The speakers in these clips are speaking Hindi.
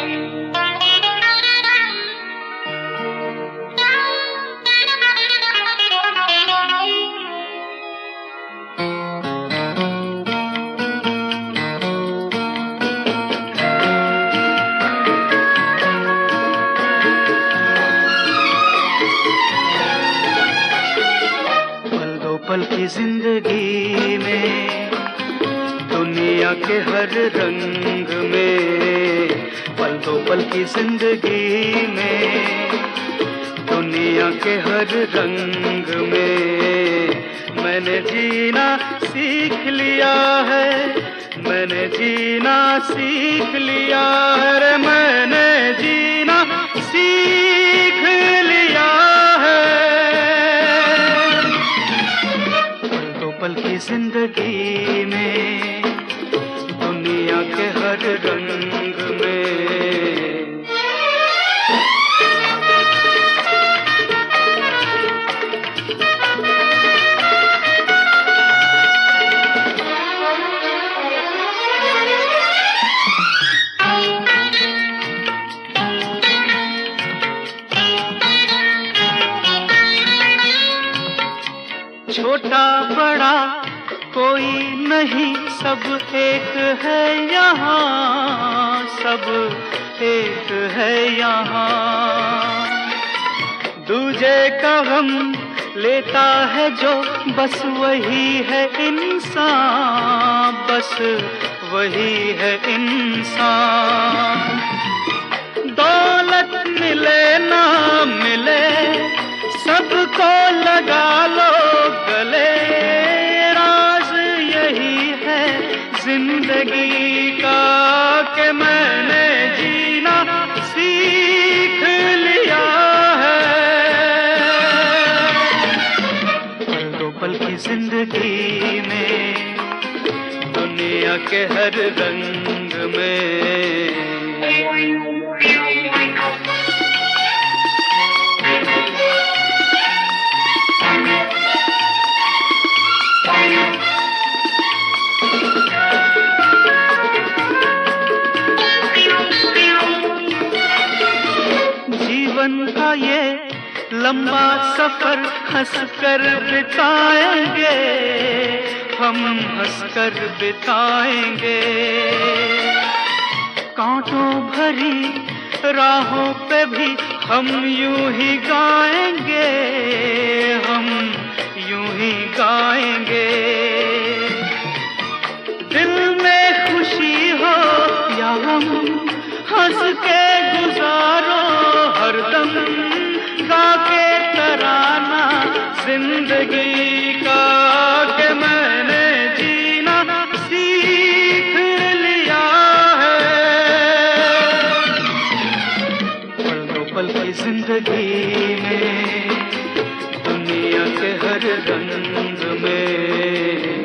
पल की जिंदगी में, दुनिया के हर रंग में, पल दो पल की जिंदगी में, दुनिया के हर रंग में, मैंने जीना सीख लिया है, मैंने जीना सीख लिया है रे, मैंने जीना सीख लिया है। पल की जिंदगी में, दुनिया के हर रंग में। छोटा बड़ा कोई नहीं, सब एक है यहाँ, सब एक है यहाँ। दूजे का गम लेता है जो, बस वही है इंसान, बस वही है इंसान। दौलत मिले ना मिले, सबको लगा लो गले, राज यही है जिंदगी का कि मैंने जीना सीख लिया है। पल दो पल की जिंदगी में, दुनिया के हर रंग में। जीवन का ये लंबा सफर हंसकर बिताएंगे, हम हंसकर बिताएंगे। कांटों भरी राहों पे भी हम यूं ही गाएंगे, हम यूं ही गाएंगे। दिल में खुशी हो या गम, हंस के गुजारो हरदम, गा के तराना जिंदगी का कि मैंने जीना सीख लिया है। पल दो पल की जिंदगी में, दुनिया के हर रंग में।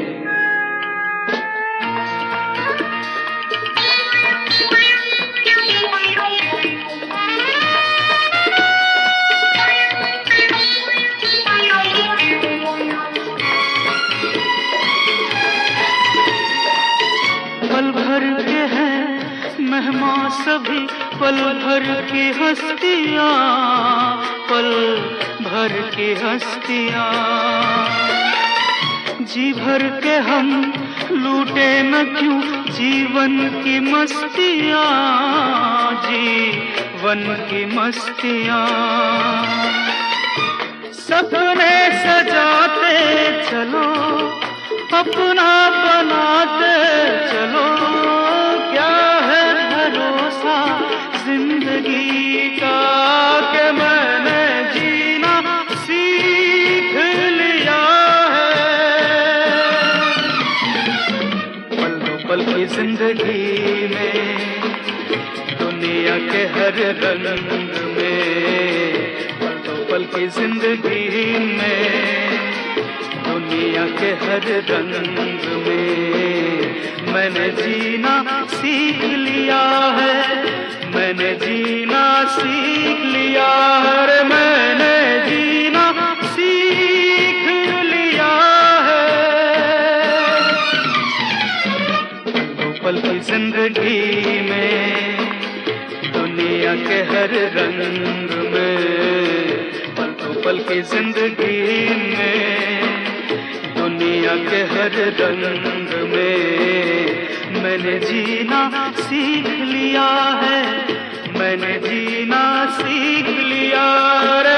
पल भर के हैं मेहमान सभी, पल भर की हस्तियाँ, पल भर की हस्तियाँ। जी भर के हम लूटे न क्यों जीवन की मस्तियाँ, जीवन की मस्तियाँ। सपने सजाते चलो, अपना बनाते चलो, क्या है भरोसा जिंदगी का कि मैंने जीना सीख लिया है। पल दो पल की जिंदगी में, दुनिया के हर रंग में। पल दो पल की जिंदगी में, दुनिया के हर रंग में, मैंने जीना सीख लिया है, मैंने जीना सीख लिया है, मैंने जीना सीख लिया है। पल दो पल की जिंदगी में, दुनिया के हर रंग में, पल तो पल की जिंदगी में, दुनिया के हर रंग में मैंने जीना सीख लिया है, मैंने जीना सीख लिया रे।